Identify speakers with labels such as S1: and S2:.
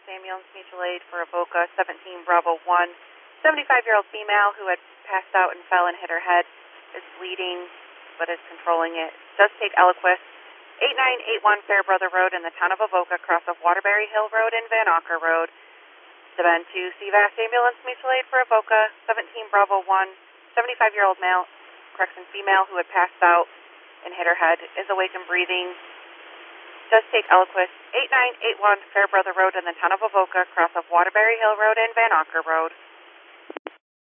S1: Ambulance Mutual Aid for Avoca 17 Bravo 1. 75-year-old female who had passed out and fell and hit her head is bleeding but is controlling it. Does take Eliquis. 8981 Fairbrother Road in the town of Avoca, cross of Waterbury Hill Road and Van Auker Road. Deben to CVAS Ambulance Mutual Aid for Avoca 17 Bravo 1. 75-year-old male, female who had passed out and hit her head is awake and breathing. Does take Eliquis. 8981 Fairbrother Road in the town of Avoca, cross of Waterbury Hill Road and Van Auker Road.